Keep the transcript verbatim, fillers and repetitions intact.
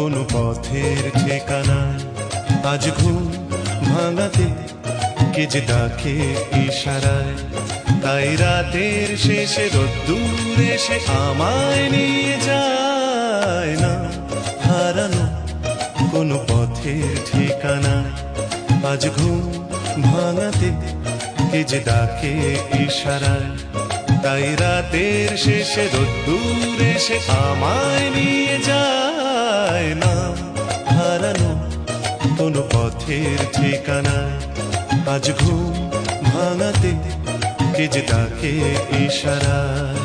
কোনো পথের ঠিকানায়। আজ ঘুম ভাঙাতে কে যে ডাকে ইশারায়, তাই রাতের শেষে রোদ্দুর এসে আমায় নিয়ে যায় না হারানো কোনো পথের ঠিকানায়। আজ ঘুম ভাঙাতে কে যে ডাকে ইশারায়, তাই রাতের শেষে রোদ্দুর এসে আমায় নিয়ে যায় না হারানো কোনো পথের ঠিকানায়। আজ ঘুম ভাঙাতে কে যে ডাকে ইশারায়।